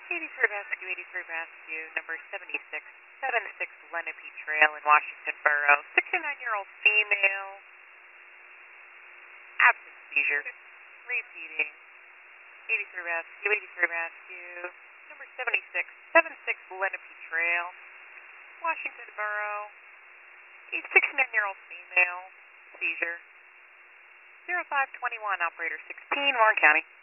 83 Rescue, 83 Rescue, number 7676 Lenape Trail in Washington Borough. 69-year-old female, absent seizure. Repeating. 83 Rescue, 83 Rescue, number 7676 Lenape Trail, Washington Borough. A 69-year-old female, seizure. 0521, operator 16, Warren County.